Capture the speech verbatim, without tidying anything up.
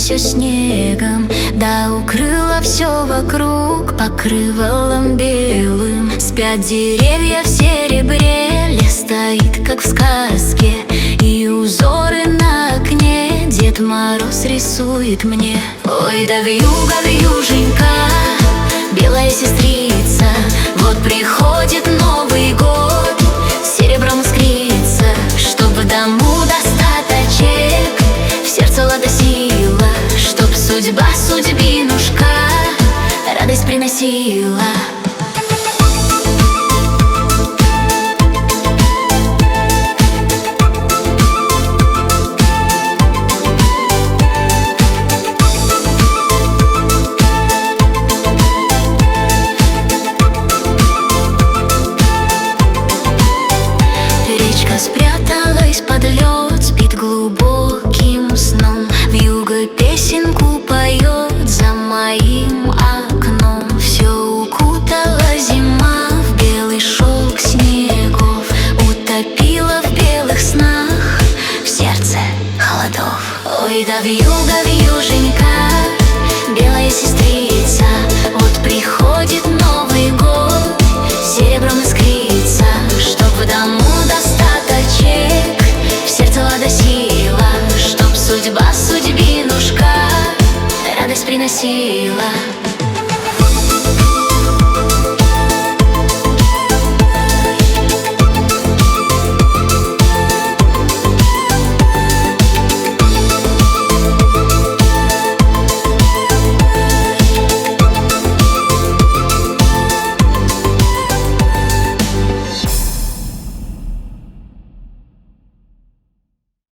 все снегом, да укрыла все вокруг покрывалом белым. Спят деревья в серебре, лес стоит, как в сказке, и узоры на окне Дед Мороз рисует мне. Ой, да вьюга, вьюженька, белая сестрица, вот приходит Новый год, серебром искрится, чтоб в дому достаточек, в сердце лад и сила, чтоб судьба судьбинушка радость приносила.